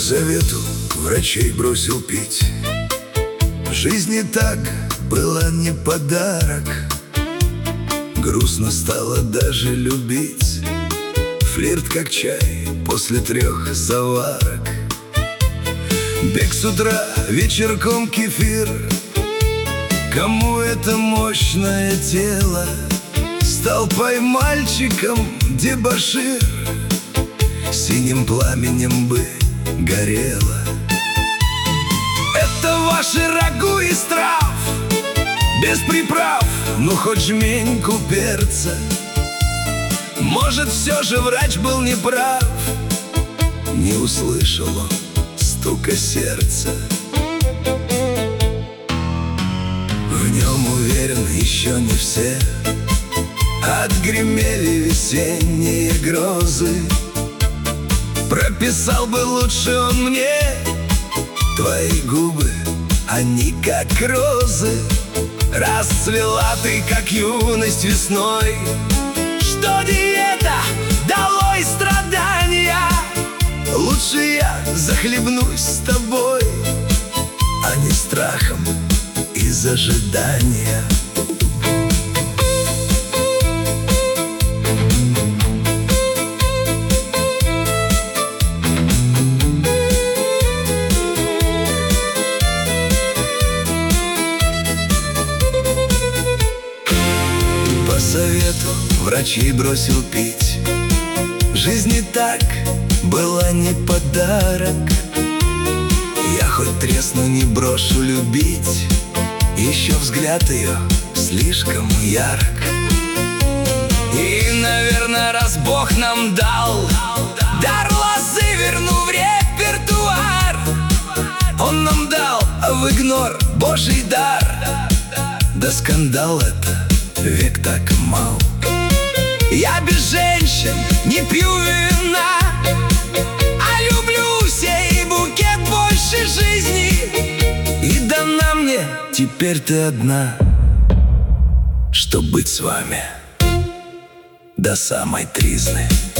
совету врачей бросил пить. Жизнь и так была не подарок. Грустно стало даже любить. Флирт как чай после 3 заварок. Бег с утра, вечерком кефир. Кому это мощное тело? Стал поймальчиком дебошир. Синим пламенем бы горело. Это ваши рагу из трав, без приправ, ну хоть жменьку перца. Может, все же врач был неправ. Не услышал он стука сердца. В нем уверен еще не все. Отгремели весенние грозы. Прописал бы лучше он мне твои губы, они как розы. Расцвела ты, как юность весной. Что диета, долой страдания. Лучше я захлебнусь с тобой, а не страхом из ожидания. По совету врачей бросил пить. Жизнь и так была не подарок. Я хоть тресну, не брошу любить. Еще взгляд ее слишком ярок. И, наверное, раз Бог нам дал дар лозы, верну в репертуар. Он нам дал в игнор Божий дар. Да скандал это век так мал. Я без женщин не пью вина, а люблю сей букет больше жизни. И дана мне теперь ты одна, чтоб быть с вами до самой тризны.